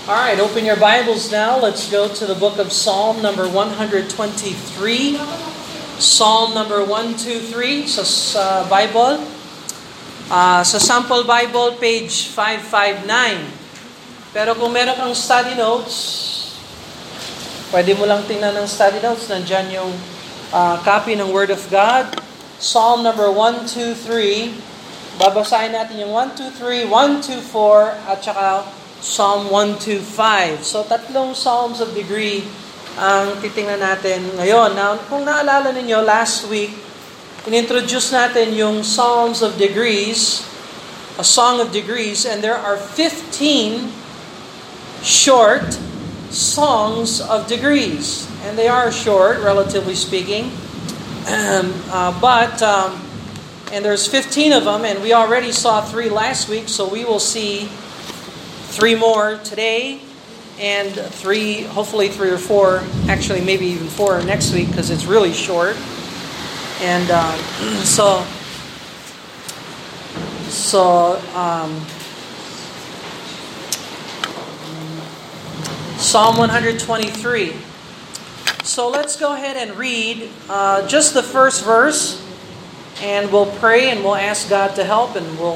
All right, open your Bibles now. Let's go to the book of Psalm number 123. Psalm number 123 sa Bible. Sa sample Bible, page 559. Pero kung meron kang study notes, pwede mo lang tingnan ng study notes. Nandyan yung copy ng Word of God. Psalm number 123. Babasahin natin yung 123, 124, at saka Psalm 125. So, tatlong Psalms of degree ang titingnan natin ngayon. Now, kung naalala ninyo, last week, inintroduce natin yung Psalms of degrees, a song of degrees, and there are 15 short songs of degrees. And they are short, relatively speaking. And there's 15 of them, and we already saw 3 last week, so we will see 3 more today, and hopefully 3 or 4, actually maybe even 4 next week, because it's really short. And Psalm 123. So let's go ahead and read just the first verse, and we'll pray and we'll ask God to help, and we'll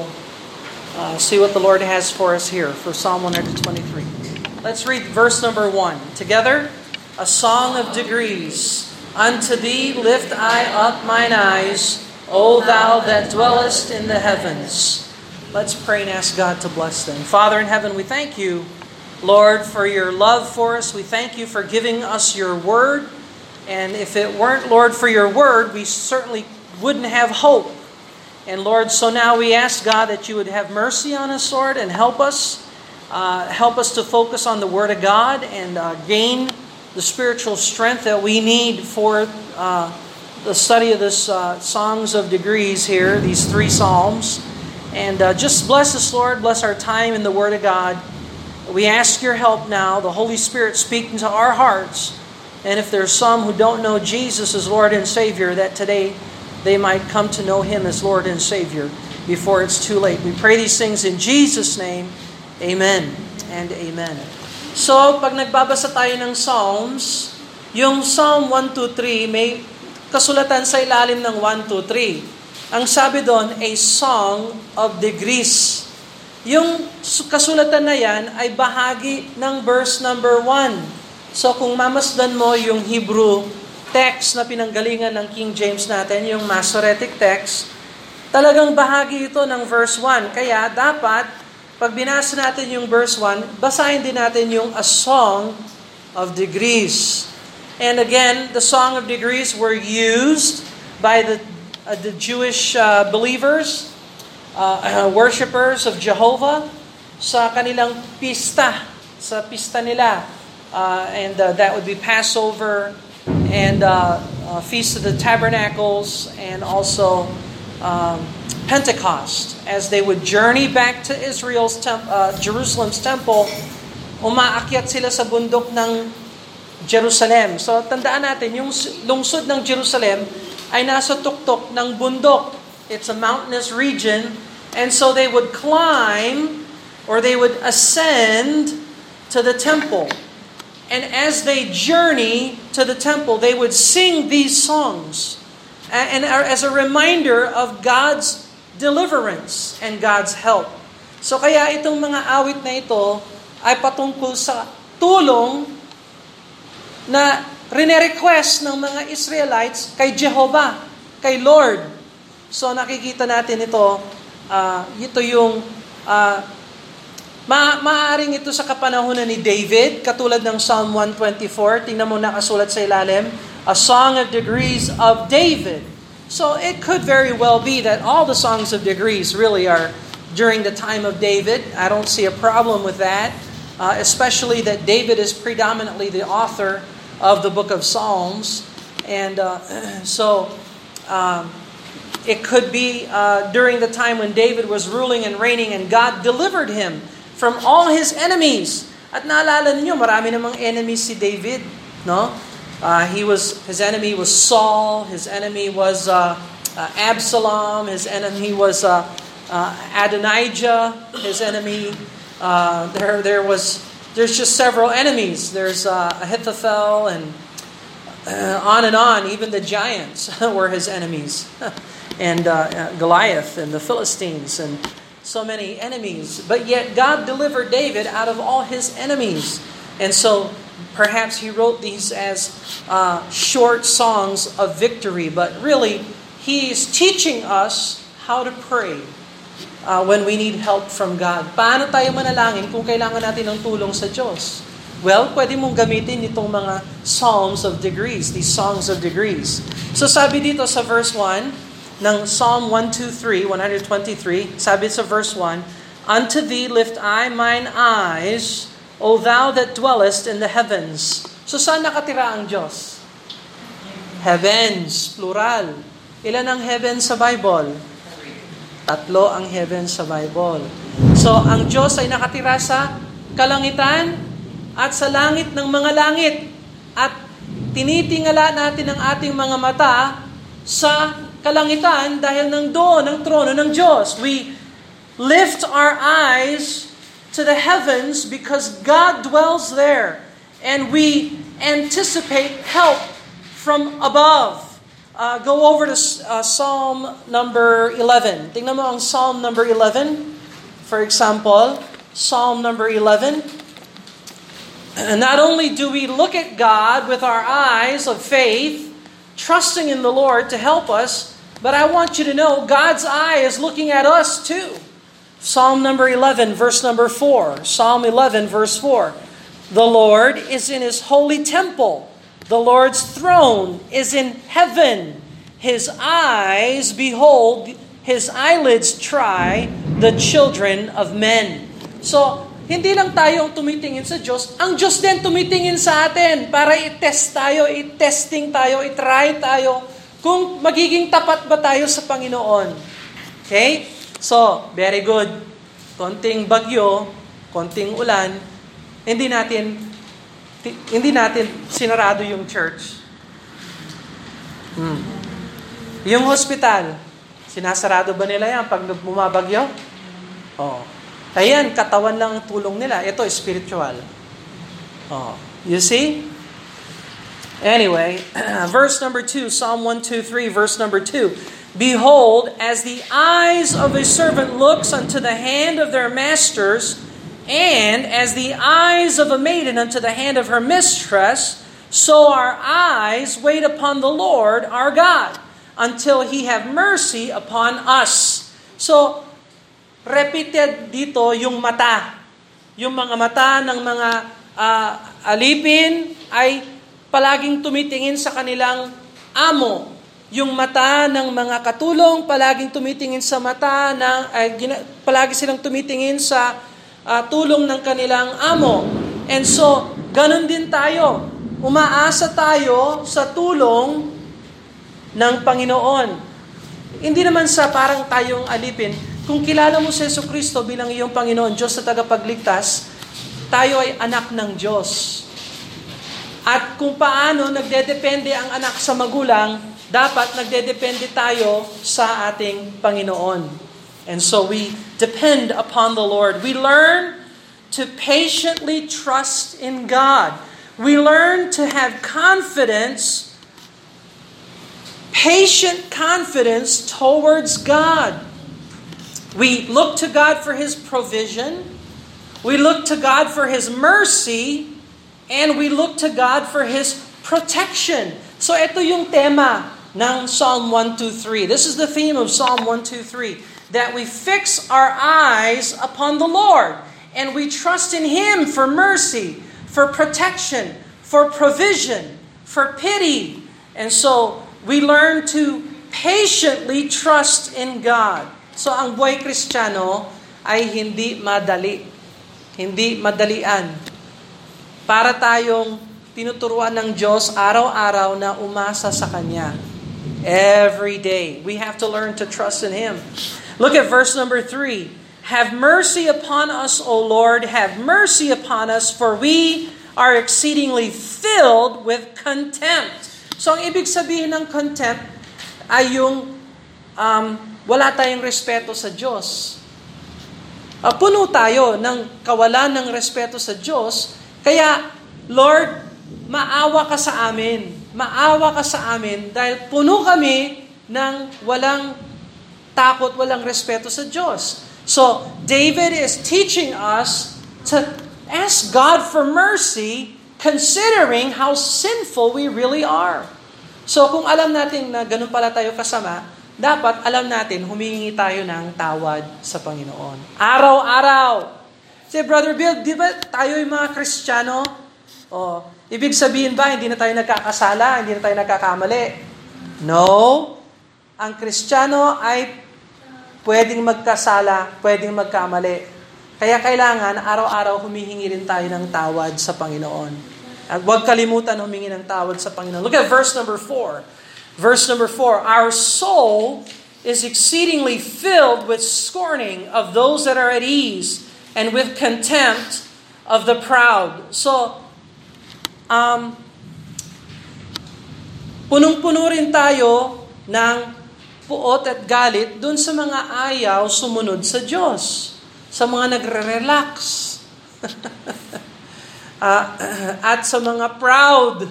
see what the Lord has for us here for Psalm 123. Let's read verse number 1. Together, a song of degrees. Unto thee lift I up mine eyes, O thou that dwellest in the heavens. Let's pray and ask God to bless them. Father in heaven, we thank you, Lord, for your love for us. We thank you for giving us your word. And if it weren't, Lord, for your word, we certainly wouldn't have hope. And Lord, so now we ask, God, that you would have mercy on us, Lord, and help us to focus on the Word of God and gain the spiritual strength that we need for the study of this songs of degrees here, these 3 psalms. And just bless us, Lord, bless our time in the Word of God. We ask your help now, the Holy Spirit speaking to our hearts. And if there's some who don't know Jesus as Lord and Savior, that today they might come to know Him as Lord and Savior before it's too late. We pray these things in Jesus' name. Amen and amen. So, pag nagbabasa tayo ng Psalms, yung Psalm 123, may kasulatan sa ilalim ng 123. Ang sabi doon, a song of degrees. Yung kasulatan na yan ay bahagi ng verse number 1. So, kung mamasdan mo yung Hebrew text na pinanggalingan ng King James natin, yung Masoretic text, talagang bahagi ito ng verse 1. Kaya dapat, pag binasa natin yung verse 1, basahin din natin yung a song of degrees. And again, the song of degrees were used by the Jewish believers, worshipers of Jehovah, sa kanilang pista, sa pista nila. And that would be Passover, and Feast of the Tabernacles, and also Pentecost. As they would journey back to Jerusalem's temple, umaakyat sila sa bundok ng Jerusalem. So tandaan natin, yung lungsod ng Jerusalem ay nasa tuktok ng bundok. It's a mountainous region, and so they would climb or they would ascend to the temple. And as they journey to the temple, they would sing these songs, and as a reminder of God's deliverance and God's help. So kaya itong mga awit na ito ay patungkol sa tulong na rine-request ng mga Israelites kay Jehovah, kay Lord. So nakikita natin ito, ito yung maaaring ito sa kapanahunan ni David, katulad ng Psalm 124. Tingnan mo nakasulat sa ilalim, a song of degrees of David. So it could very well be that all the songs of degrees really are during the time of David. I don't see a problem with that, especially that David is predominantly the author of the book of Psalms. And it could be during the time when David was ruling and reigning, and God delivered him from all his enemies. At naalala niyo, marami namang enemies si David, no? His enemy was Saul, his enemy was Absalom, his enemy was Adonijah, his enemy. There was there's just several enemies. There's Ahithophel and on. Even the giants were his enemies. And Goliath and the Philistines and so many enemies. But yet God delivered David out of all his enemies. And so perhaps he wrote these as short songs of victory. But really, he is teaching us how to pray when we need help from God. Paano tayo manalangin kung kailangan natin ng tulong sa Diyos? Well, pwede mong gamitin itong mga psalms of degrees, these songs of degrees. So sabi dito sa verse 1, ng Psalm 123, sabi sa verse 1, Unto thee lift I mine eyes, O thou that dwellest in the heavens. So saan nakatira ang Diyos? Heavens, plural. Ilan ang heavens sa Bible? 3 ang heavens sa Bible. So ang Diyos ay nakatira sa kalangitan at sa langit ng mga langit. At tinitingala natin ang ating mga mata sa kalangitan dahil nandoon ang trono ng Diyos. We lift our eyes to the heavens because God dwells there. And we anticipate help from above. Go over to Psalm number 11. Tingnan mo ang Psalm number 11. For example, Psalm number 11. And not only do we look at God with our eyes of faith, trusting in the Lord to help us, but I want you to know God's eye is looking at us too. Psalm number 11, verse number 4. Psalm 11, verse 4. The Lord is in His holy temple. The Lord's throne is in heaven. His eyes behold, His eyelids try the children of men. So, hindi lang tayo tumitingin sa Diyos, ang Diyos din tumitingin sa atin para i-test tayo, i-testing tayo, i-try tayo kung magiging tapat ba tayo sa Panginoon. Okay? So, very good. Konting bagyo, konting ulan, hindi natin sinarado yung church. Yung hospital, sinasarado ba nila yan pag bumabagyo? Oo. Ayan, katawan lang ang tulong nila. Ito, spiritual. Oh, you see? Anyway, verse number 2, Psalm 123, verse number 2. Behold, as the eyes of a servant looks unto the hand of their masters, and as the eyes of a maiden unto the hand of her mistress, so our eyes wait upon the Lord our God, until He have mercy upon us. So, repeated dito yung mata. Yung mga mata ng mga alipin ay palaging tumitingin sa kanilang amo. Yung mata ng mga katulong palaging tumitingin sa mata palagi silang tumitingin sa tulong ng kanilang amo. And so, ganun din tayo. Umaasa tayo sa tulong ng Panginoon. Hindi naman sa parang tayong alipin. Kung kilala mo si Jesucristo bilang iyong Panginoon, Diyos na tagapagligtas, tayo ay anak ng Diyos. At kung paano nagdedepende ang anak sa magulang, dapat nagdedepende tayo sa ating Panginoon. And so we depend upon the Lord. We learn to patiently trust in God. We learn to have confidence, patient confidence towards God. We look to God for His provision. We look to God for His mercy. And we look to God for His protection. So ito yung tema ng Psalm 123. This is the theme of Psalm 123. That we fix our eyes upon the Lord. And we trust in Him for mercy, for protection, for provision, for pity. And so we learn to patiently trust in God. So ang buhay Kristiyano ay hindi madali. Hindi madalian. Para tayong tinuturuan ng Diyos araw-araw na umasa sa Kanya. Every day. We have to learn to trust in Him. Look at verse number 3. Have mercy upon us, O Lord. Have mercy upon us, for we are exceedingly filled with contempt. So ang ibig sabihin ng contempt ay yung wala tayong respeto sa Diyos. Puno tayo ng kawalan ng respeto sa Diyos. Kaya, Lord, maawa ka sa amin. Maawa ka sa amin dahil puno kami ng walang takot, walang respeto sa Diyos. So, David is teaching us to ask God for mercy considering how sinful we really are. So, kung alam natin na ganun pala tayo kasama, dapat alam natin, humingi tayo ng tawad sa Panginoon. Araw-araw. Say, Brother Bill, di ba tayo yung mga Kristiyano? Ibig sabihin ba, hindi na tayo nagkakasala, hindi na tayo nagkakamali? No. Ang Kristiyano ay pwedeng magkasala, pwedeng magkamali. Kaya kailangan, araw-araw humihingi rin tayo ng tawad sa Panginoon. At huwag kalimutan humingi ng tawad sa Panginoon. Look at verse number 4. Verse number 4, our soul is exceedingly filled with scorning of those that are at ease and with contempt of the proud. So, punong-puno rin tayo ng puot at galit dun sa mga ayaw sumunod sa Diyos. Sa mga nagre-relax. At sa mga proud.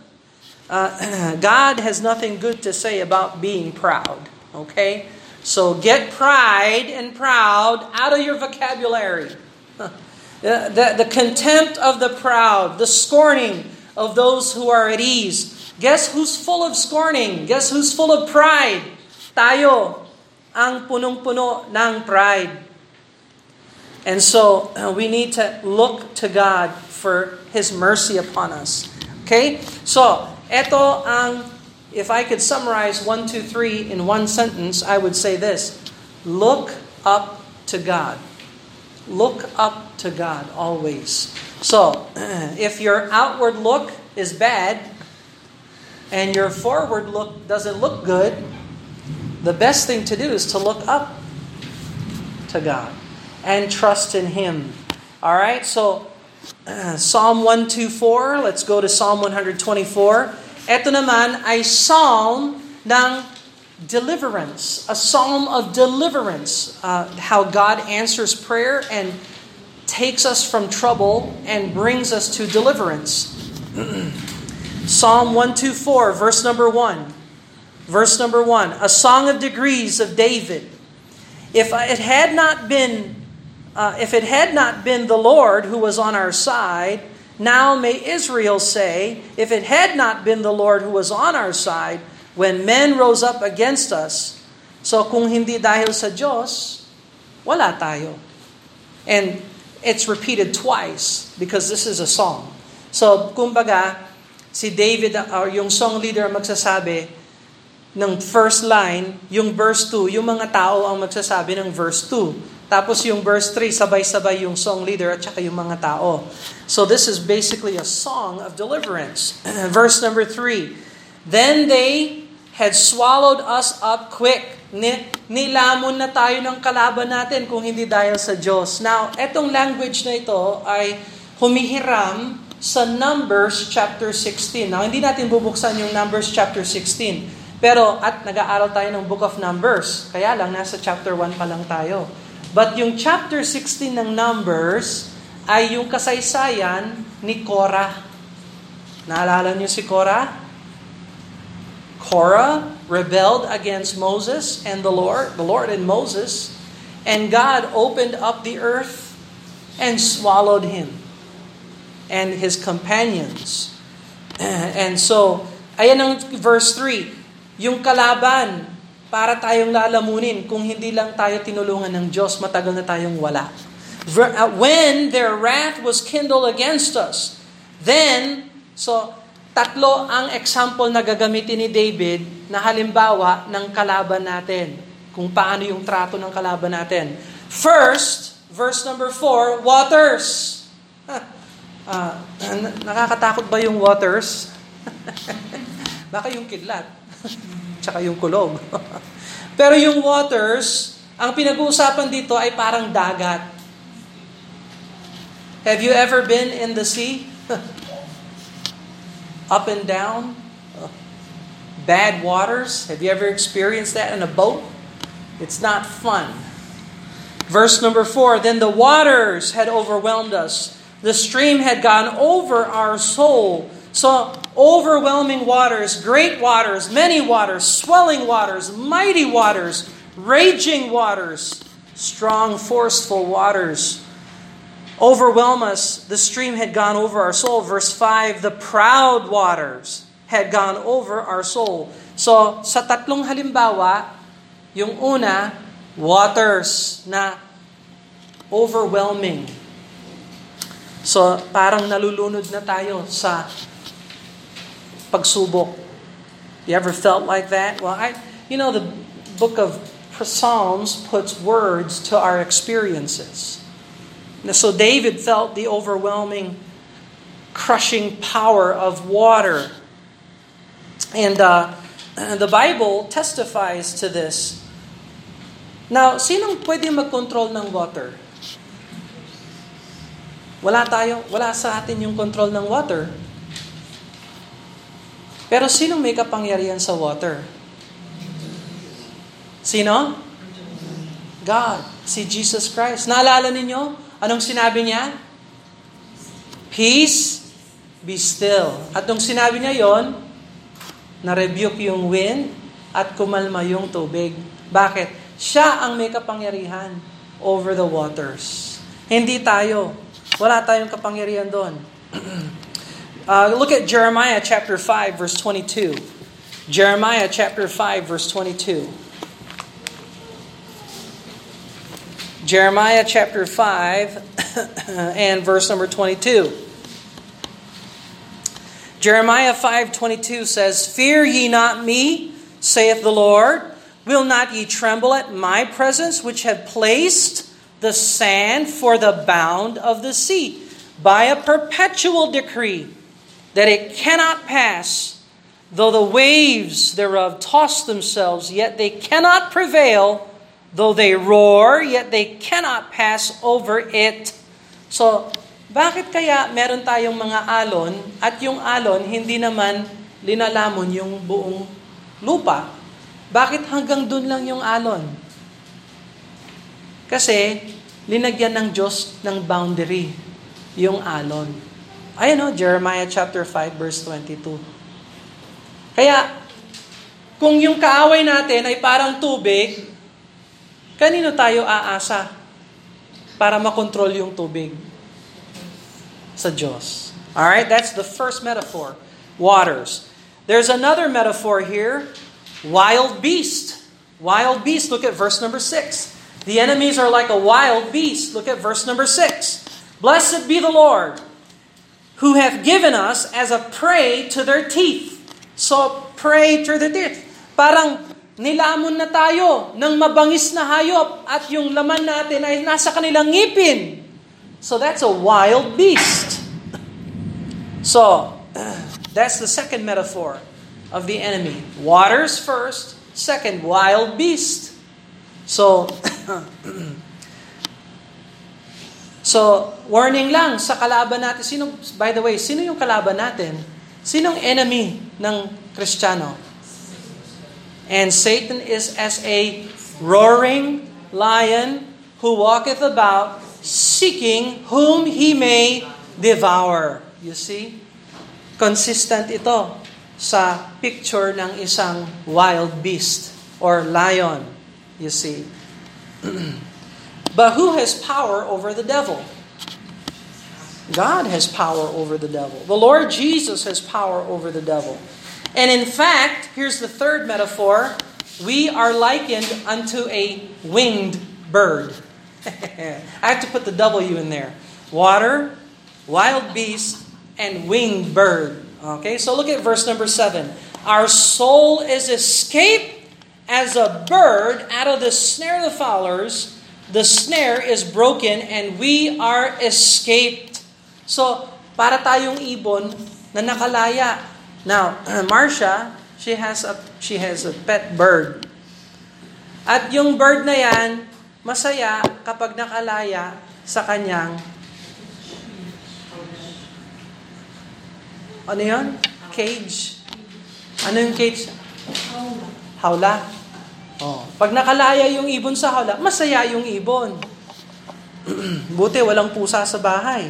God has nothing good to say about being proud. Okay? So get pride and proud out of your vocabulary. The contempt of the proud, the scorning of those who are at ease. Guess who's full of scorning? Guess who's full of pride? Tayo ang punong-puno ng pride. And so we need to look to God for His mercy upon us. Okay? So, ito ang, if I could summarize 1, 2, 3 in one sentence, I would say this. Look up to God. Look up to God always. So, if your outward look is bad, and your forward look doesn't look good, the best thing to do is to look up to God and trust in Him. All right? So, Psalm 124, let's go to Psalm 124. Ito naman ay psalm ng deliverance, a psalm of deliverance, how God answers prayer and takes us from trouble and brings us to deliverance. Psalm 124, verse number 1. Verse number 1, a song of degrees of David. If it had not been the Lord who was on our side, now may Israel say, if it had not been the Lord who was on our side, when men rose up against us. So kung hindi dahil sa Diyos, wala tayo. And it's repeated twice because this is a song. So kumbaga, si David or yung song leader magsasabi ng first line, yung verse 2, yung mga tao ang magsasabi ng verse 2. Tapos yung verse 3, sabay-sabay yung song leader at saka yung mga tao. So this is basically a song of deliverance. Verse number 3, then they had swallowed us up quick. Nilamon na tayo ng kalaban natin kung hindi dahil sa Diyos. Now, etong language na ito ay humihiram sa Numbers chapter 16. Now, hindi natin bubuksan yung Numbers chapter 16. Pero, at nag-aaral tayo ng Book of Numbers. Kaya lang, nasa chapter 1 pa lang tayo. But yung chapter 16 ng Numbers ay yung kasaysayan ni Korah. Naalala niyo si Korah? Korah rebelled against Moses and the Lord and Moses, and God opened up the earth and swallowed him and his companions. And so, ayan ang verse 3, yung kalaban, para tayong lalamunin, kung hindi lang tayo tinulungan ng Diyos, matagal na tayong wala. When their wrath was kindled against us, then, so, tatlo ang example na gagamitin ni David na halimbawa ng kalaban natin. Kung paano yung trato ng kalaban natin. First, verse number 4, waters. Nakakatakot ba yung waters? Baka yung kidlat. Tsaka yung kulog. Pero yung waters, ang pinag-uusapan dito ay parang dagat. Have you ever been in the sea? Up and down? Bad waters? Have you ever experienced that in a boat? It's not fun. Verse number 4, then the waters had overwhelmed us. The stream had gone over our soul. So, overwhelming waters, great waters, many waters, swelling waters, mighty waters, raging waters, strong, forceful waters overwhelm us. The stream had gone over our soul. Verse 5, the proud waters had gone over our soul. So, sa tatlong halimbawa, yung una, waters na overwhelming. So, parang nalulunod na tayo sa pagsubok. You ever felt like that? Well, the book of Psalms puts words to our experiences. So David felt the overwhelming, crushing power of water. And the Bible testifies to this. Now, sinong pwede mag-control ng water? Wala sa atin yung control ng water. Pero sinong may kapangyarihan sa water? Sino? God. Si Jesus Christ. Naalala ninyo? Anong sinabi niya? Peace, be still. At nung sinabi niya yon, na-rebuke yung wind at kumalma yung tubig. Bakit? Siya ang may kapangyarihan over the waters. Hindi tayo. Wala tayong kapangyarihan doon. Look at Jeremiah chapter 5 verse 22. Jeremiah chapter 5 verse 22. Jeremiah chapter 5 and verse number 22. Jeremiah 5:22 says, "Fear ye not me, saith the Lord. Will not ye tremble at my presence, which have placed the sand for the bound of the sea, by a perpetual decree, that it cannot pass, though the waves thereof toss themselves, yet they cannot prevail, though they roar, yet they cannot pass over it." So, bakit kaya meron tayong mga alon, at yung alon hindi naman linalamon yung buong lupa? Bakit hanggang dun lang yung alon? Kasi, linagyan ng Diyos ng boundary, yung alon. Ayan Jeremiah chapter 5 verse 22. Kaya, kung yung kaaway natin ay parang tubig, kanino tayo aasa para makontrol yung tubig? Sa Diyos. Alright, that's the first metaphor. Waters. There's another metaphor here. Wild beast. Wild beast. Look at verse number 6. The enemies are like a wild beast. Look at verse number 6. "Blessed be the Lord, who hath given us as a prey to their teeth." So, prey to their teeth. Parang nilamon na tayo ng mabangis na hayop at yung laman natin ay nasa kanilang ngipin. So, that's a wild beast. So, that's the second metaphor of the enemy. Waters first, second, wild beast. So, warning lang sa kalaban natin. By the way, sino yung kalaban natin? Sinong enemy ng Kristiyano? And Satan is as a roaring lion who walketh about seeking whom he may devour. You see? Consistent ito sa picture ng isang wild beast or lion. You see. But who has power over the devil? God has power over the devil. The Lord Jesus has power over the devil. And in fact, here's the third metaphor. We are likened unto a winged bird. I have to put the W in there. Water, wild beast, and winged bird. Okay, so look at verse number 7. "Our soul is escaped as a bird out of the snare of the fowlers. The snare is broken and we are escaped." So, para tayong ibon na nakalaya. Now, Marcia, she has a pet bird. At yung bird na yan, masaya kapag nakalaya sa kanyang ano yun? Cage. Ano yung cage? Hawla. Oh. Pag nakalaya yung ibon sa hawla, masaya yung ibon. Buti walang pusa sa bahay.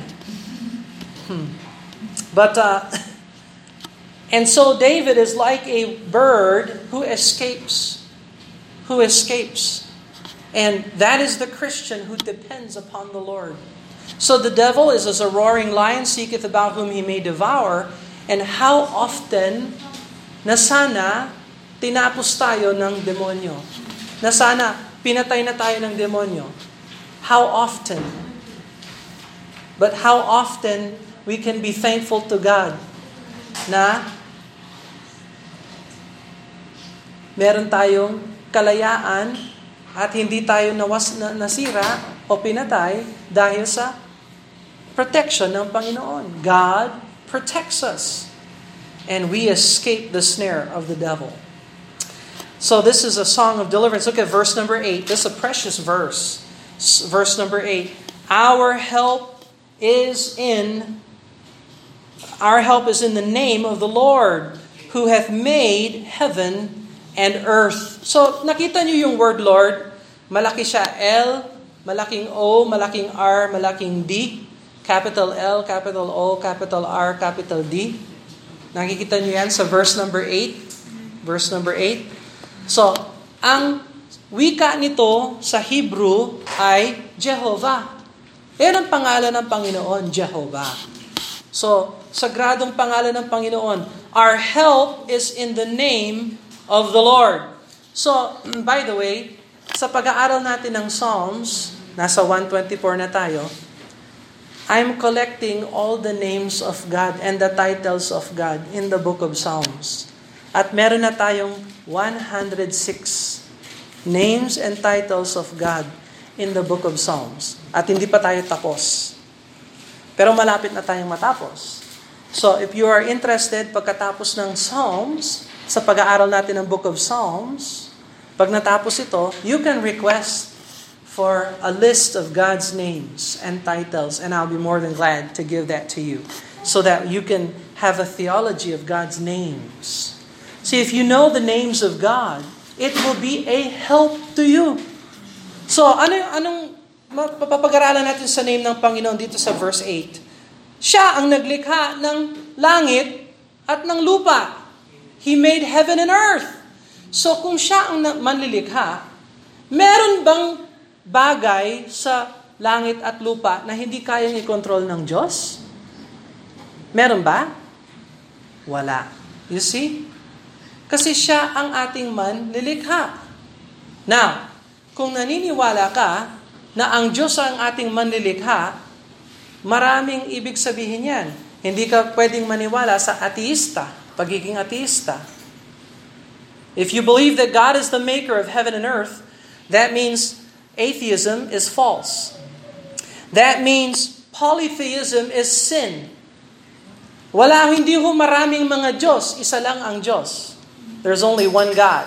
But, and so David is like a bird who escapes. Who escapes. And that is the Christian who depends upon the Lord. So the devil is as a roaring lion, seeketh about whom he may devour. And how often na sana tinapos tayo ng demonyo? Na sana pinatay na tayo ng demonyo? How often? But how often we can be thankful to God na meron tayong kalayaan at hindi tayo nasira o pinatay dahil sa protection ng Panginoon. God protects us and we escape the snare of the devil. So this is a song of deliverance. Look at verse number 8. This is a precious verse. Verse number 8. Our help is in the name of the Lord who hath made heaven and earth. So nakita niyo yung word Lord, malaki siya L, malaking O, malaking R, malaking D, capital L, capital O, capital R, capital D. Nakikita niyo yan sa verse number 8. Verse number 8. So, ang wika nito sa Hebrew ay Jehovah. Yan ang pangalan ng Panginoon, Jehovah. So, sagradong pangalan ng Panginoon. Our help is in the name of the Lord. So, by the way, sa pag-aaral natin ng Psalms, nasa 124 na tayo, I'm collecting all the names of God and the titles of God in the book of Psalms. At meron na tayong 106 names and titles of God in the book of Psalms. At hindi pa tayo tapos. Pero malapit na tayong matapos. So, if you are interested pagkatapos ng Psalms, sa pag-aaral natin ng book of Psalms, pag natapos ito, you can request for a list of God's names and titles, and I'll be more than glad to give that to you so that you can have a theology of God's names. See, if you know the names of God, it will be a help to you. So, anong papag-aralan natin sa name ng Panginoon dito sa verse 8? Siya ang naglikha ng langit at ng lupa. He made heaven and earth. So, kung siya ang manlilikha, meron bang bagay sa langit at lupa na hindi kayang i-control ng Diyos? Meron ba? Wala. You see? Kasi siya ang ating manlilikha. Now, kung naniniwala ka na ang Diyos ang ating manlilikha, maraming ibig sabihin yan. Hindi ka pwedeng maniwala sa ateista, pagiging ateista. If you believe that God is the maker of heaven and earth, that means atheism is false. That means polytheism is sin. Hindi ho maraming mga Diyos, isa lang ang Diyos. There's only one God.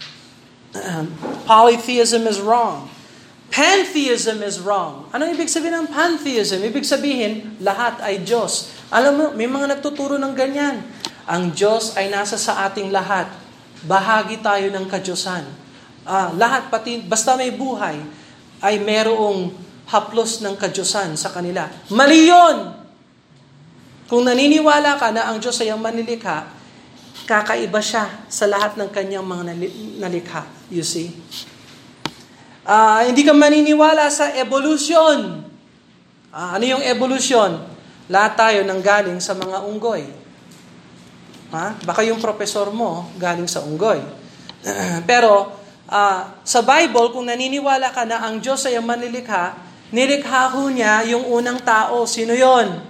Polytheism is wrong. Pantheism is wrong. Ano ibig sabihin ng pantheism? Ibig sabihin, lahat ay Diyos. Alam mo, may mga nagtuturo ng ganyan. Ang Diyos ay nasa sa ating lahat. Bahagi tayo ng kaDiyosan. Lahat, pati basta may buhay, ay merong haplos ng kaDiyosan sa kanila. Mali yun! Kung naniniwala ka na ang Diyos ay ang manlilikha, kakaiba siya sa lahat ng kanyang mga nalikha. You see? Hindi ka maniniwala sa evolution. Ano yung evolution? Lahat tayo nanggaling sa mga unggoy. Baka yung professor mo galing sa unggoy. Pero sa Bible, kung naniniwala ka na ang Diyos ay ang manlilikha, nilikha ho niya yung unang tao. Sino yon?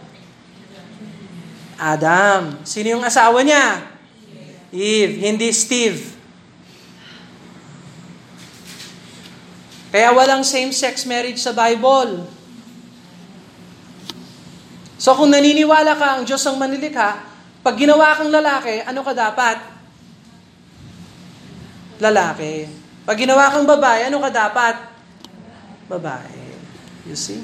Adam. Sino yung asawa niya? Eve, hindi Steve. Kaya walang same-sex marriage sa Bible. So kung naniniwala ka ang Diyos ang manlilikha, pag ginawa kang lalaki, ano ka dapat? Lalaki. Pag ginawa kang babae, ano ka dapat? Babae. You see?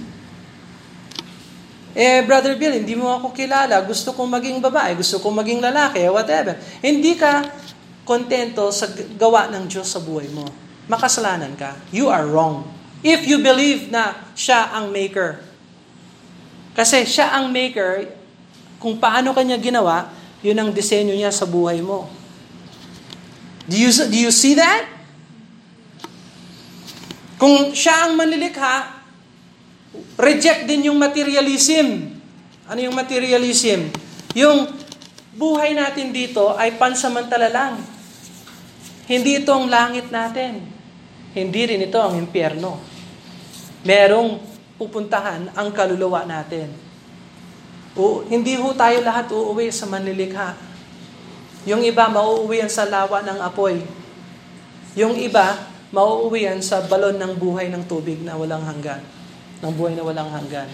Brother Bill, hindi mo ako kilala. Gusto kong maging babae, gusto kong maging lalaki, whatever. Hindi ka kontento sa gawa ng Diyos sa buhay mo. Makasalanan ka. You are wrong. If you believe na siya ang maker. Kasi siya ang maker, kung paano kanya ginawa, yun ang disenyo niya sa buhay mo. Do you see that? Kung siya ang manlilikha, reject din yung materialism. Ano yung materialism? Yung buhay natin dito ay pansamantala lang. Hindi ito ang langit natin. Hindi rin ito ang impyerno. Merong pupuntahan ang kaluluwa natin. Hindi ho tayo lahat uuwi sa manlilikha. Yung iba, mauuwi yan sa lawa ng apoy. Yung iba, mauuwi yan sa balon ng buhay ng tubig na walang hanggan. Ng buhay na walang hanggan.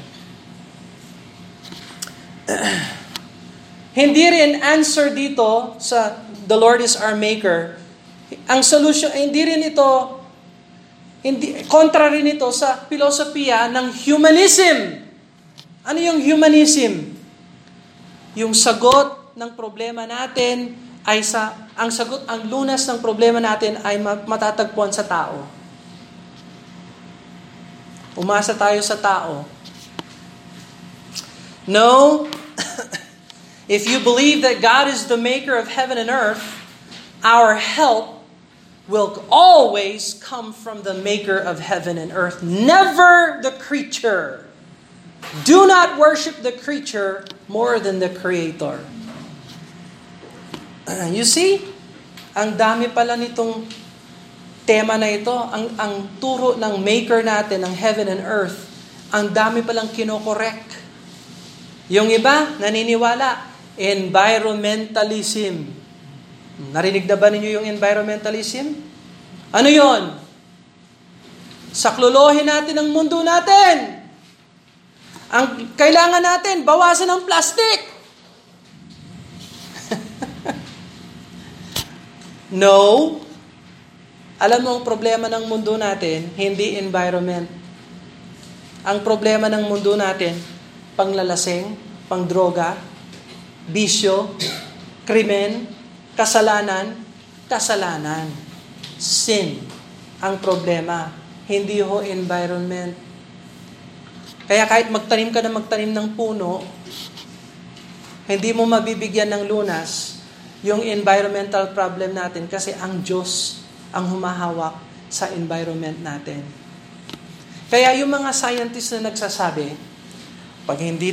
Hindi rin answer dito sa the Lord is our maker. Ang solution, hindi rin ito, kontra rin ito sa filosofiya ng humanism. Ano yung humanism? Yung sagot ng problema natin ay ang lunas ng problema natin ay matatagpuan sa tao. Umasa tayo sa tao. No, if you believe that God is the maker of heaven and earth, our help will always come from the maker of heaven and earth, never the creature. Do not worship the creature more than the creator. You see, ang dami pala nitong tema na ito, ang turo ng maker natin, ng heaven and earth, ang dami palang kinokorek. Yung iba, naniniwala, environmentalism. Narinig na ba ninyo yung environmentalism? Ano yon? Saklolohin natin ang mundo natin. Ang kailangan natin, bawasan ang plastic. No. Alam mo ang problema ng mundo natin, hindi environment. Ang problema ng mundo natin, panglalasing, pangdroga, bisyo, krimen, kasalanan. Sin ang problema, hindi ho environment. Kaya kahit magtanim ka ng puno, hindi mo mabibigyan ng lunas yung environmental problem natin kasi ang Diyos ang humahawak sa environment natin. Kaya yung mga scientists na nagsasabi, pag hindi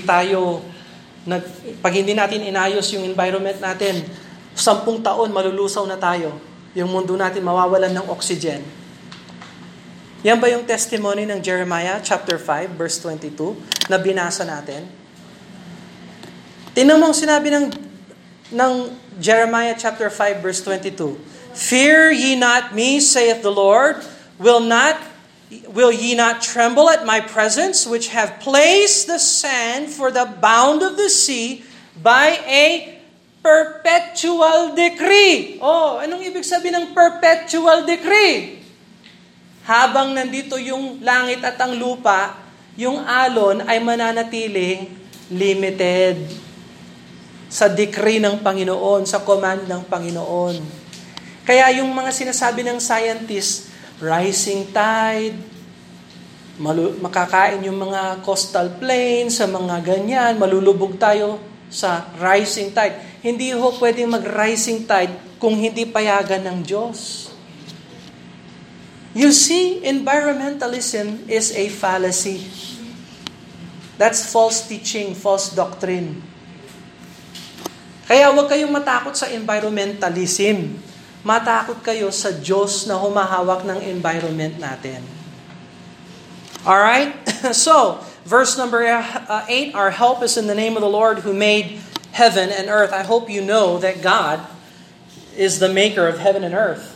natin inayos yung environment natin, 10 taon malulusaw na tayo. Yung mundo natin mawawalan ng oxygen. Yan ba yung testimony ng Jeremiah chapter 5 verse 22 na binasa natin? Tingnan mo ang sinabi ng Jeremiah chapter 5 verse 22. Fear ye not me, saith the Lord, will ye not tremble at my presence, which have placed the sand for the bound of the sea by a perpetual decree. Oh, anong ibig sabihin ng perpetual decree? Habang nandito yung langit at ang lupa, yung alon ay mananatiling limited sa decree ng Panginoon, sa command ng Panginoon. Kaya yung mga sinasabi ng scientists, rising tide, makakain yung mga coastal plains, sa mga ganyan, malulubog tayo sa rising tide. Hindi ho pwedeng mag-rising tide kung hindi payagan ng Diyos. You see, environmentalism is a fallacy. That's false teaching, false doctrine. Kaya huwag kayong matakot sa environmentalism. Matakot kayo sa Diyos na humahawak ng environment natin. Alright? So, verse number 8, our help is in the name of the Lord who made heaven and earth. I hope you know that God is the maker of heaven and earth.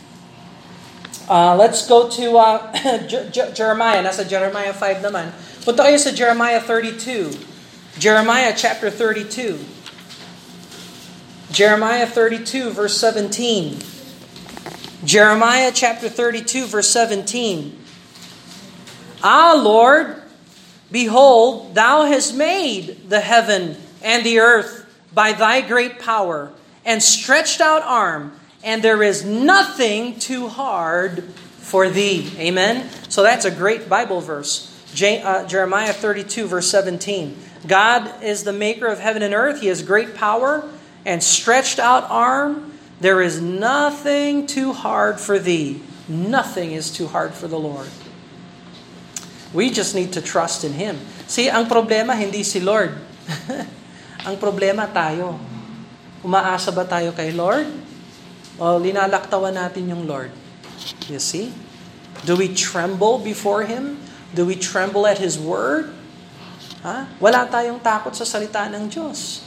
Let's go to Jeremiah. Nasa Jeremiah 5 naman. Punta kayo sa Jeremiah 32. Jeremiah chapter 32. Jeremiah 32 verse 17. Jeremiah chapter 32 verse 17. Ah, Lord, behold, thou hast made the heaven and the earth by thy great power and stretched out arm, and there is nothing too hard for thee. Amen? So that's a great Bible verse. Jeremiah 32 verse 17. God is the maker of heaven and earth. He has great power and stretched out arm. There is nothing too hard for thee. Nothing is too hard for the Lord. We just need to trust in Him. See, ang problema hindi si Lord. Ang problema tayo. Umaasa ba tayo kay Lord? O linalaktawan natin yung Lord? You see? Do we tremble before Him? Do we tremble at His Word? Wala tayong takot sa salita ng Diyos.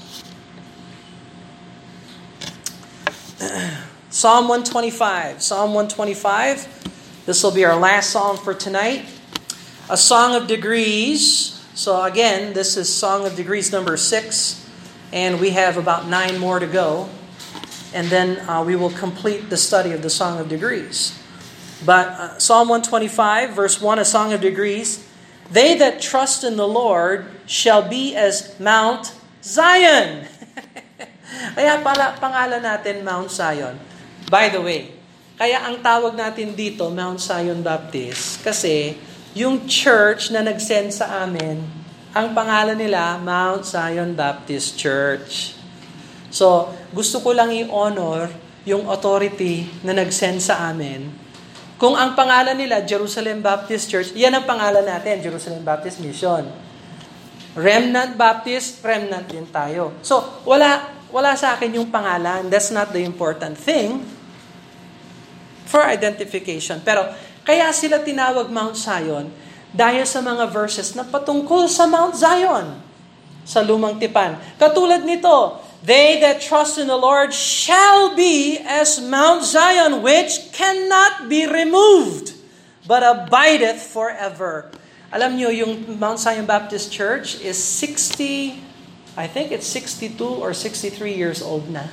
Psalm 125. Psalm 125. This will be our last psalm for tonight. A Song of Degrees. So again, this is Song of Degrees number 6. And we have about 9 more to go. And then we will complete the study of the Song of Degrees. But Psalm 125, verse 1, a Song of Degrees. They that trust in the Lord shall be as Mount Zion. Kaya pala pangalan natin Mount Zion. By the way, kaya ang tawag natin dito Mount Zion Baptist kasi yung church na nag-send sa amin, ang pangalan nila Mount Zion Baptist Church. So, gusto ko lang i-honor yung authority na nag-send sa amin. Kung ang pangalan nila Jerusalem Baptist Church, yan ang pangalan natin, Jerusalem Baptist Mission. Remnant Baptist, remnant din tayo. So, wala sa akin yung pangalan. That's not the important thing for identification. Pero, kaya sila tinawag Mount Zion dahil sa mga verses na patungkol sa Mount Zion sa Lumang Tipan. Katulad nito, they that trust in the Lord shall be as Mount Zion, which cannot be removed, but abideth forever. Alam nyo, yung Mount Zion Baptist Church is 62 or 63 years old na.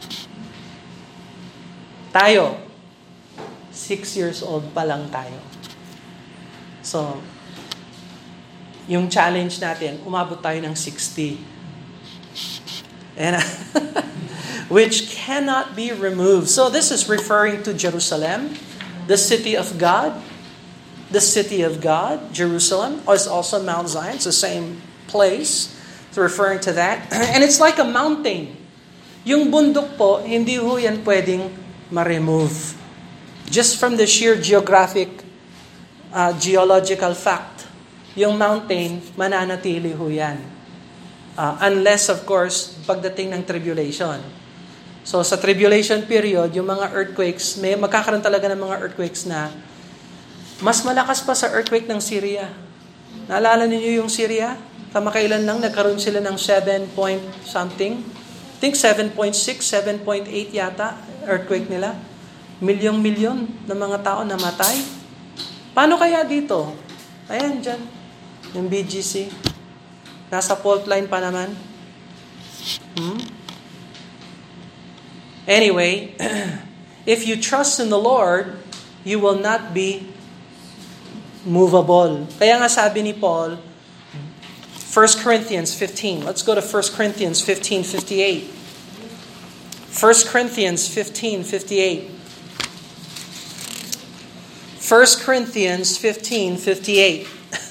Tayo, 6 years old pa lang tayo. So, yung challenge natin, umabot tayo ng 60. And which cannot be removed. So this is referring to Jerusalem, the city of God. The city of God, Jerusalem, is also Mount Zion. It's the same place. It's referring to that. And it's like a mountain. Yung bundok po, hindi ho yan pwedeng ma-remove. Just from the sheer geological fact, yung mountain, mananatili ho yan. Unless, of course, pagdating ng tribulation. So, sa tribulation period, yung mga earthquakes, magkakaroon talaga ng mga earthquakes na mas malakas pa sa earthquake ng Syria. Naalala niyo yung Syria? Kamakailan lang, nagkaroon sila ng 7 point something. I think 7.6, 7.8 yata, earthquake nila. Milyong-milyon ng mga tao namatay. Paano kaya dito? Ayan, dyan. Yung BGC. Nasa fault line pa naman. Anyway, if you trust in the Lord, you will not be movable. Kaya nga sabi ni Paul, 1 Corinthians 15. Let's go to 1 Corinthians 15:58. 1 Corinthians 15:58. 1 Corinthians 15:58.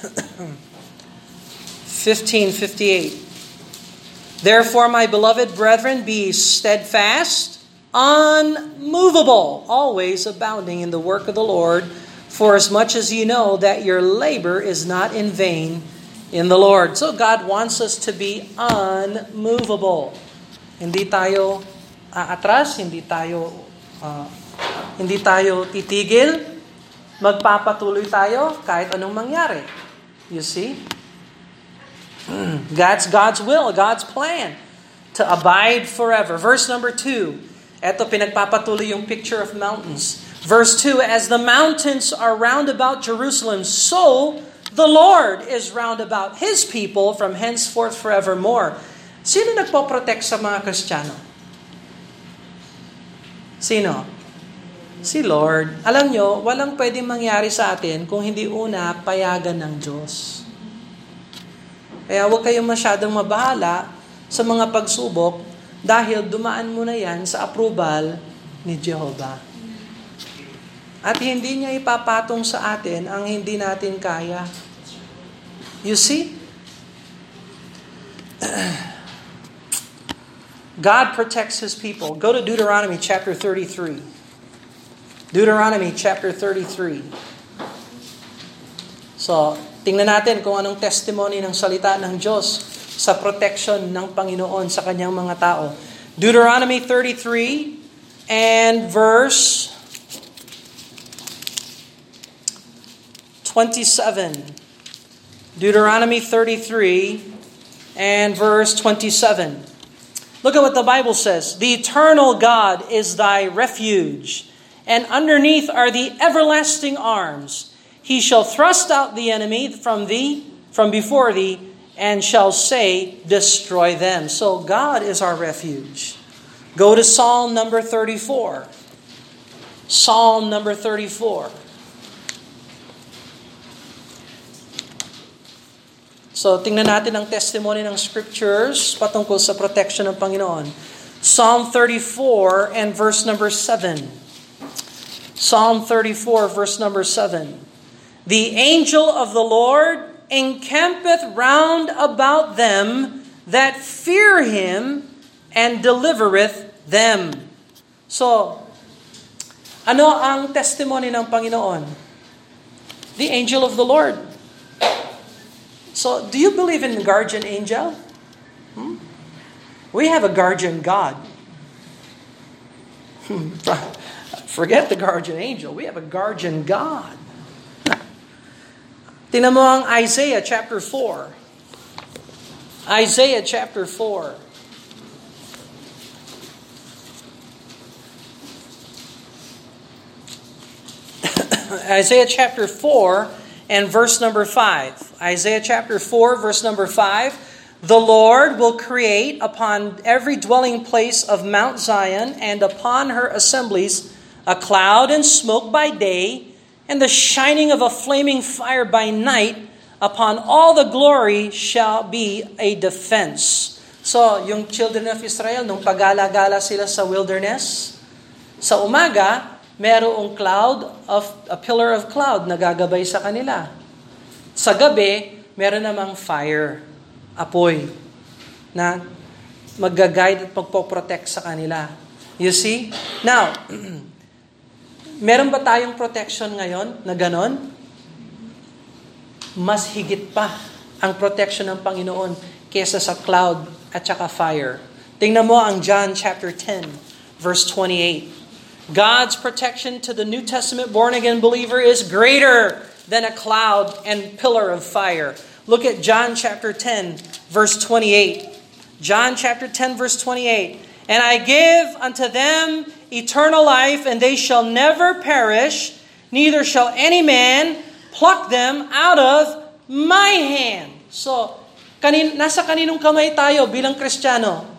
15:58. Therefore, my beloved brethren, be steadfast, unmovable, always abounding in the work of the Lord, for as much as you know that your labor is not in vain in the Lord. So God wants us to be unmovable. Hindi tayo aatras, hindi tayo titigil. Magpapatuloy tayo kahit anong mangyari. You see? God's will, God's plan to abide forever. Verse number 2. Ito pinagpapatuloy yung picture of mountains. Verse 2, as the mountains are round about Jerusalem, so the Lord is round about His people from henceforth forevermore. Sino nagpo-protect sa mga Kristiyano? Sino? Si Lord. Alam nyo, walang pwedeng mangyari sa atin kung hindi una payagan ng Diyos. Kaya huwag kayong masyadong mabahala sa mga pagsubok dahil dumaan mo na yan sa approval ni Jehovah. At hindi niya ipapatong sa atin ang hindi natin kaya. You see? God protects His people. Go to Deuteronomy chapter 33. Deuteronomy chapter 33. So, tingnan natin kung anong testimony ng salita ng Diyos sa protection ng Panginoon sa kanyang mga tao. Deuteronomy 33 and verse 27. Deuteronomy 33 and verse 27. Look at what the Bible says. The eternal God is thy refuge, and underneath are the everlasting arms. He shall thrust out the enemy from before thee, and shall say, destroy them. So God is our refuge. Go to Psalm number 34. Psalm number 34. So, tingnan natin ang testimony ng scriptures patungkol sa protection ng Panginoon. Psalm 34 and verse number 7. Psalm 34 verse number 7. The angel of the Lord encampeth round about them that fear Him and delivereth them. So, ano ang testimony ng Panginoon? The angel of the Lord. So, do you believe in the guardian angel? We have a guardian God. Forget the guardian angel. We have a guardian God. Tingnan mo ang Isaiah chapter 4. Isaiah chapter 4. Isaiah chapter 4 and verse number 5. Isaiah chapter 4, verse number 5. The Lord will create upon every dwelling place of Mount Zion and upon her assemblies a cloud and smoke by day, and the shining of a flaming fire by night. Upon all the glory shall be a defense. So, yung children of Israel, nung pagala-gala sila sa wilderness, sa umaga, merong a pillar of cloud na gagabay sa kanila. Sa gabi, meron namang fire, apoy, na mag-guide at magpo-protect sa kanila. You see? Now, meron ba tayong protection ngayon na ganon? Mas higit pa ang protection ng Panginoon kesa sa cloud at saka fire. Tingnan mo ang John chapter 10, verse 28. God's protection to the New Testament born-again believer is greater than a cloud and pillar of fire. Look at John chapter 10, verse 28. John chapter 10, verse 28. And I give unto them eternal life, and they shall never perish, neither shall any man pluck them out of my hand. So, nasa kaninong kamay tayo bilang Kristiyano?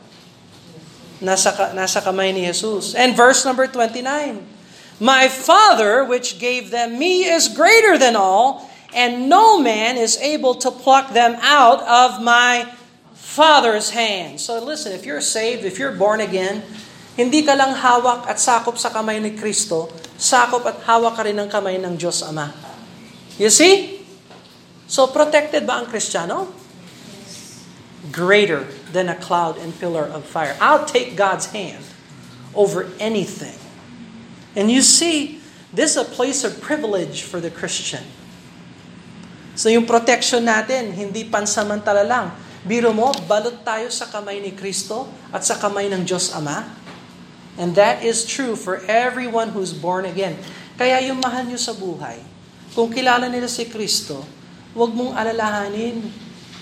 Nasa kamay ni Jesus. And verse number 29. My Father, which gave them me, is greater than all, and no man is able to pluck them out of my Father's hand. So listen, if you're saved, if you're born again, hindi ka lang hawak at sakop sa kamay ni Kristo, sakop at hawak ka rin ng kamay ng Diyos Ama. You see? So protected ba ang Kristiyano? Greater than a cloud and pillar of fire. I'll take God's hand over anything. And you see, this is a place of privilege for the Christian. So yung protection natin, hindi pansamantala lang. Biro mo, balot tayo sa kamay ni Kristo at sa kamay ng Diyos Ama. And that is true for everyone who's born again. Kaya yung mahal nyo sa buhay, kung kilala nila si Kristo, huwag mong alalahanin.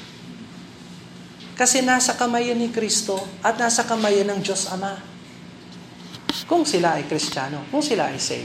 Kasi nasa kamay ni Kristo at nasa kamay ng Diyos Ama. Kung sila ay Kristiyano, kung sila ay saved.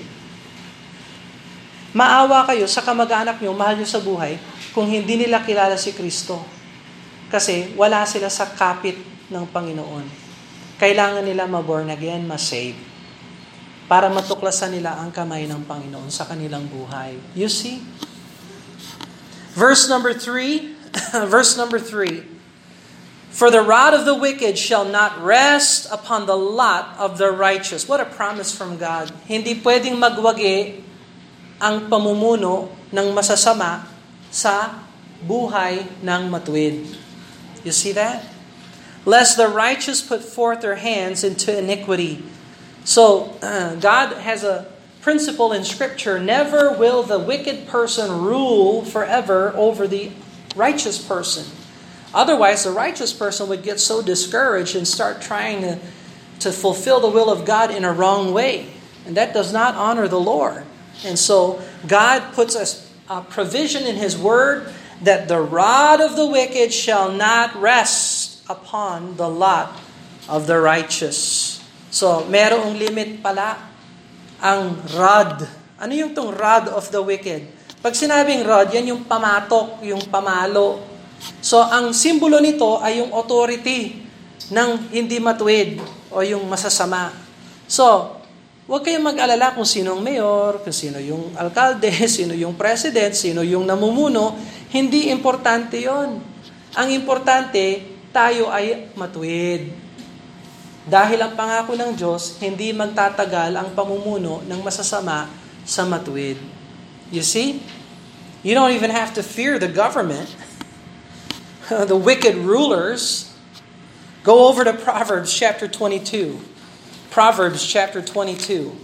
Maawa kayo sa kamag-anak nyo, mahal nyo sa buhay, kung hindi nila kilala si Kristo. Kasi wala sila sa kapit ng Panginoon. Kailangan nila ma-born again, ma-save. Para matuklasan nila ang kamay ng Panginoon sa kanilang buhay. You see? Verse number 3. Verse number 3. For the rod of the wicked shall not rest upon the lot of the righteous. What a promise from God. Hindi pwedeng magwagi ang pamumuno ng masasama sa buhay ng matuwid. You see that? Lest the righteous put forth their hands into iniquity. So, God has a principle in Scripture, never will the wicked person rule forever over the righteous person. Otherwise, the righteous person would get so discouraged and start trying to fulfill the will of God in a wrong way. And that does not honor the Lord. And so, God puts a provision in His Word that the rod of the wicked shall not rest upon the lot of the righteous. So, merong limit pala ang rod. Ano yung tong rod of the wicked? Pag sinabing rod, yan yung pamatok, yung pamalo. So, ang simbolo nito ay yung authority ng hindi matuwid o yung masasama. So, huwag kayong mag-alala kung sino ang mayor, kung sino yung alkalde, sino yung president, sino yung namumuno. Hindi importante yon. Ang importante, tayo ay matuwid. Dahil ang pangako ng Diyos, hindi magtatagal ang pamumuno ng masasama sa matuwid. You see? You don't even have to fear the government, the wicked rulers. Go over to Proverbs chapter 22. Proverbs chapter 22.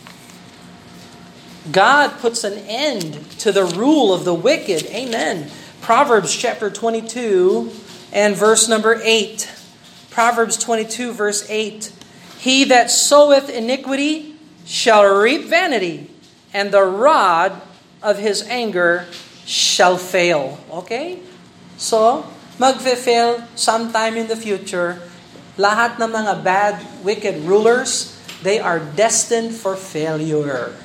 God puts an end to the rule of the wicked. Amen. Proverbs chapter 22 and verse number 8. Proverbs 22 verse 8. He that soweth iniquity shall reap vanity, and the rod of his anger shall fail. Okay? So, magfe-fail sometime in the future. Lahat ng mga bad, wicked rulers, they are destined for failure.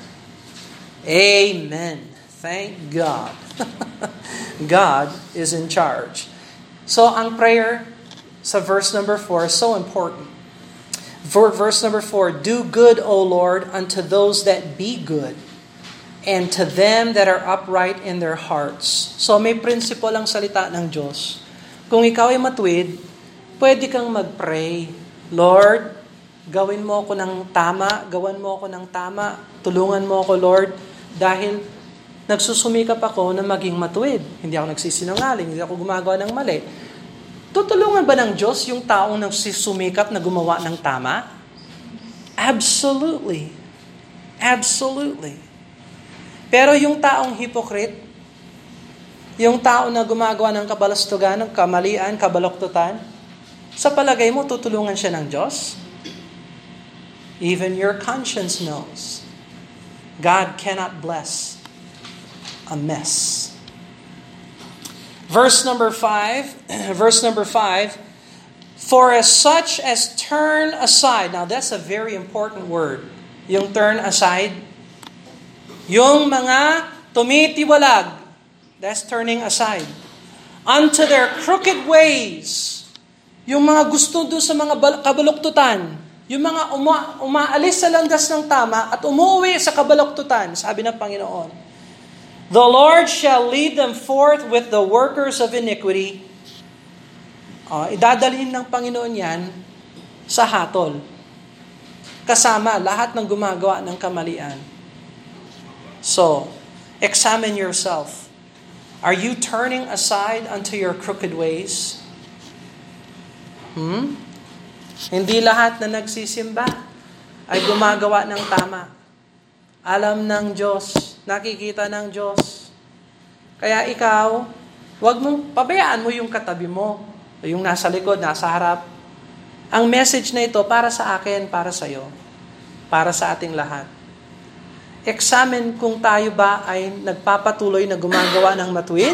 Amen. Thank God. God is in charge. So, ang prayer sa verse number 4 is so important. For verse number 4, do good, O Lord, unto those that be good, and to them that are upright in their hearts. So, may principle ang salita ng Diyos. Kung ikaw ay matuwid, pwede kang mag-pray, Lord, gawin mo ako ng tama, gawan mo ako ng tama, tulungan mo ako, Lord, dahil nagsusumikap ako na maging matuwid. Hindi ako nagsisinungaling, hindi ako gumagawa ng mali. Tutulungan ba ng Diyos yung taong nagsusumikap na gumawa ng tama? Absolutely. Absolutely. Pero yung taong hypocrite, yung tao na gumagawa ng kabalastugan, ng kamalian, kabaloktutan, sa palagay mo, tutulungan siya ng Diyos? Even your conscience knows God cannot bless a mess. Verse number 5, for as such as turn aside. Now that's a very important word. Yung turn aside. Yung mga tumitiwalag. That's turning aside. Unto their crooked ways. Yung mga gusto doon sa mga kabaluktutan, yung mga umaalis sa landas ng tama at umuwi sa kabaluktutan, sabi ng Panginoon, the Lord shall lead them forth with the workers of iniquity. Idadalhin ng Panginoon yan sa hatol. Kasama lahat ng gumagawa ng kamalian. So, examine yourself. Are you turning aside unto your crooked ways? Hindi lahat na nagsisimba ay gumagawa ng tama. Alam ng Diyos, nakikita ng Diyos. Kaya ikaw, wag mong pabayaan mo yung katabi mo, yung nasa likod, nasa harap. Ang message na ito para sa akin, para sa iyo, para sa ating lahat. Examine kung tayo ba ay nagpapatuloy na gumagawa ng matuwid,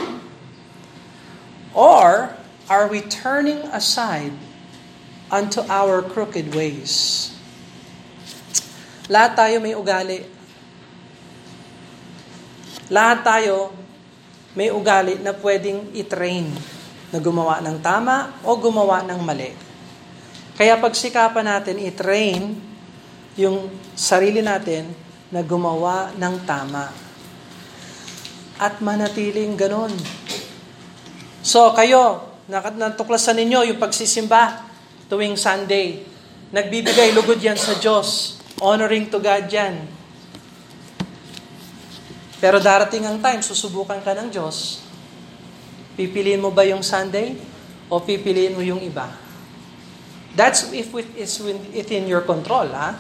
or are we turning aside unto our crooked ways? Lahat tayo may ugali. Lahat tayo may ugali na pwedeng i-train na gumawa ng tama o gumawa ng mali. Kaya pagsikapan natin i-train yung sarili natin na gumawa ng tama. At manatiling ganon. So kayo, natuklasan ninyo yung pagsisimba tuwing Sunday. Nagbibigay lugod yan sa Diyos. Honoring to God yan. Pero darating ang time, susubukan ka ng Diyos. Pipiliin mo ba yung Sunday o pipiliin mo yung iba? That's if it's within your control, ha?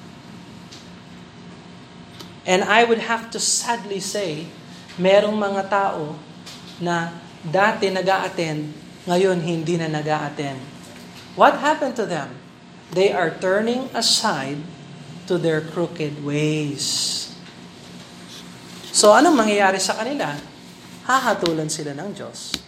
And I would have to sadly say, merong mga tao na dati nag-a-attend, ngayon hindi na nag-a-attend. What happened to them? They are turning aside to their crooked ways. So anong mangyayari sa kanila? Hahatulan sila ng Diyos.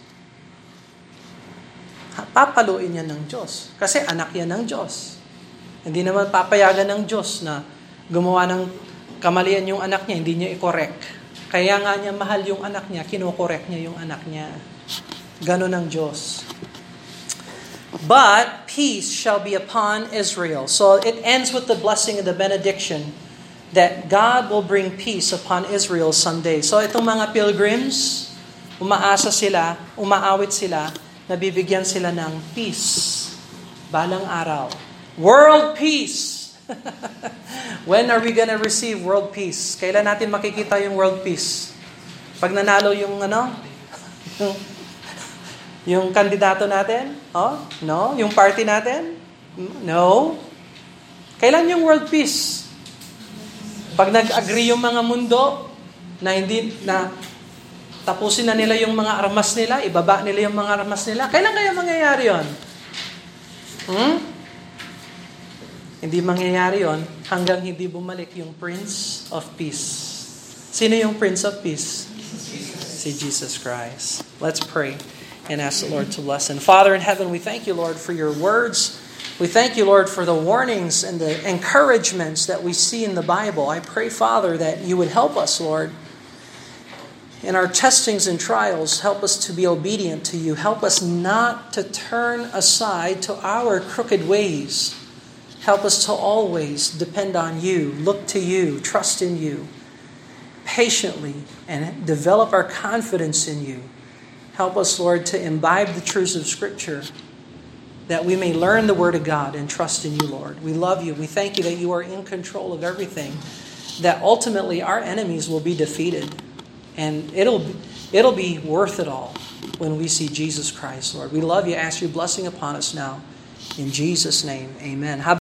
Papaluin yan ng Diyos. Kasi anak yan ng Diyos. Hindi naman papayagan ng Diyos na gumawa ng kamalian yung anak niya, hindi niya i-correct. Kaya nga niya mahal yung anak niya, kino-correct niya yung anak niya. Ganon ang Diyos. But peace shall be upon Israel. So it ends with the blessing and the benediction that God will bring peace upon Israel someday. So itong mga pilgrims, umaasa sila, umaawit sila, nabibigyan sila ng peace. Balang araw. World peace! When are we gonna receive world peace? Kailan natin makikita yung world peace? Pag nanalo yung yung kandidato natin? Oh? No? Yung party natin? No? Kailan yung world peace? Pag nag-agree yung mga mundo na hindi na tapusin na nila yung mga armas nila, ibaba nila yung mga armas nila, kailan kaya mangyayari yon? Hindi mangyayari yon hanggang hindi bumalik yung Prince of Peace. Sino yung Prince of Peace? Si Jesus Christ. Let's pray and ask the Lord to bless. And Father in heaven, we thank you, Lord, for your words. We thank you, Lord, for the warnings and the encouragements that we see in the Bible. I pray, Father, that you would help us, Lord, in our testings and trials. Help us to be obedient to you. Help us not to turn aside to our crooked ways. Help us to always depend on you, look to you, trust in you, patiently, and develop our confidence in you. Help us, Lord, to imbibe the truths of Scripture, that we may learn the Word of God and trust in you, Lord. We love you. We thank you that you are in control of everything, that ultimately our enemies will be defeated. And it'll be worth it all when we see Jesus Christ, Lord. We love you. Ask your blessing upon us now. In Jesus' name, amen.